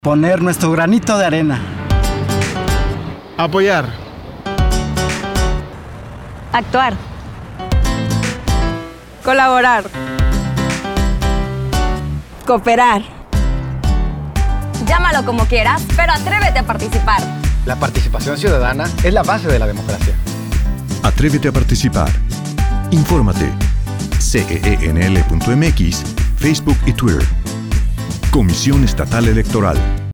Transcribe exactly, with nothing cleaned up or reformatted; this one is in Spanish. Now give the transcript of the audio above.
Poner nuestro granito de arena. Apoyar. Actuar. Colaborar. Cooperar. Llámalo como quieras, pero atrévete a participar. La participación ciudadana es la base de la democracia. Atrévete a participar. Infórmate. C E E N L punto M X, Facebook y Twitter. Comisión Estatal Electoral.